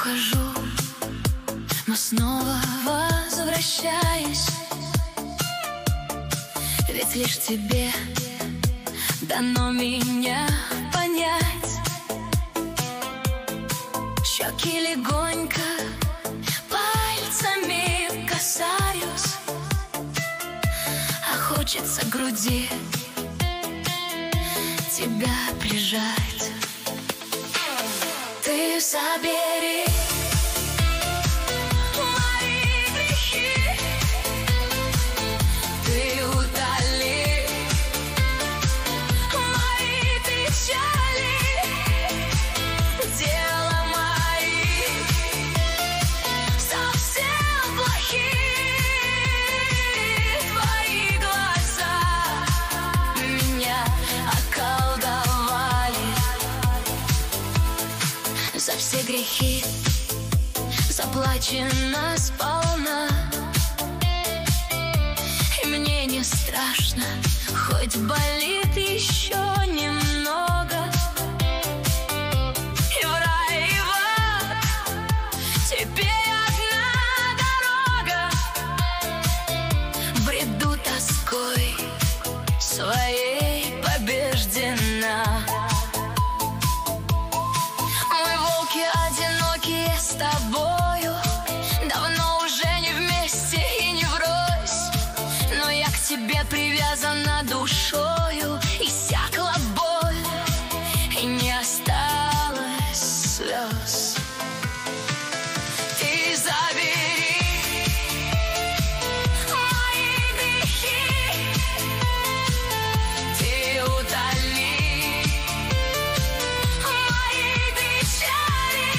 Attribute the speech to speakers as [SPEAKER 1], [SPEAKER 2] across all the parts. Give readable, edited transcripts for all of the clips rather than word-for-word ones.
[SPEAKER 1] ухожу, но снова возвращаюсь. Ведь лишь тебе дано меня понять. Щеки легонько пальцами касаюсь, а хочется к груди тебя прижать. Ты забери мои грехи, ты удали мои печали, дела мои совсем плохие. Твои глаза меня околдовали. За все грехи заплачено сполна, и мне не страшно, хоть болит еще немного. И в рай, и в ад теперь одна дорога. Бреду тоской своей побеждена. Одинокие с тобою, давно уже не вместе и не врозь, но я к тебе привязана душою. Иссякла боль, и не осталось слез. Ты забери мои грехи, ты удали мои печали,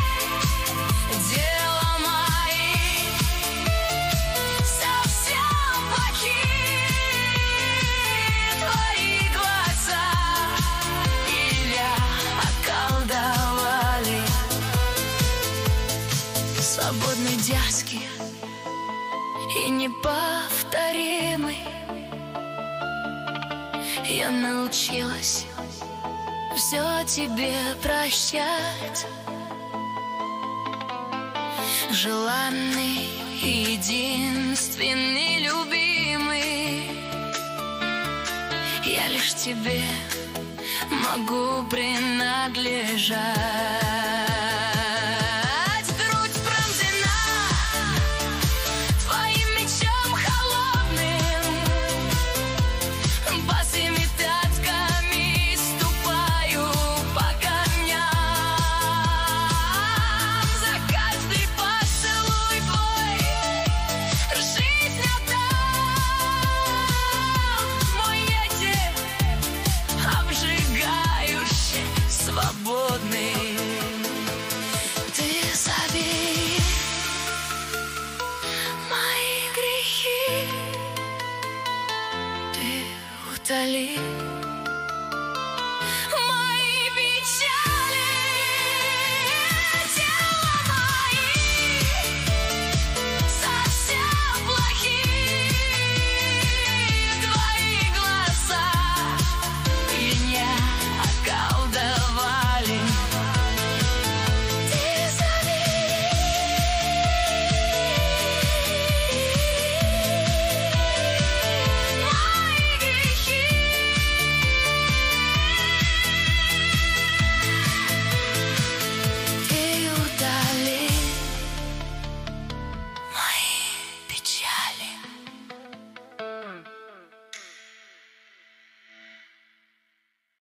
[SPEAKER 1] дела мои совсем плохие. Твои глаза меня околдовали. Свободный, дерзкий и неповторимый, я научилась все тебе прощать. Желанный, единственный, любимый, я лишь тебе могу принадлежать. Грудь пронзена твоим мечом холодным, босыми пятками ступаю по камням. За каждый поцелуй твой жизнь отдам. Мой ветер обжигающий, свободный. Ты забери мои грехи, ты удали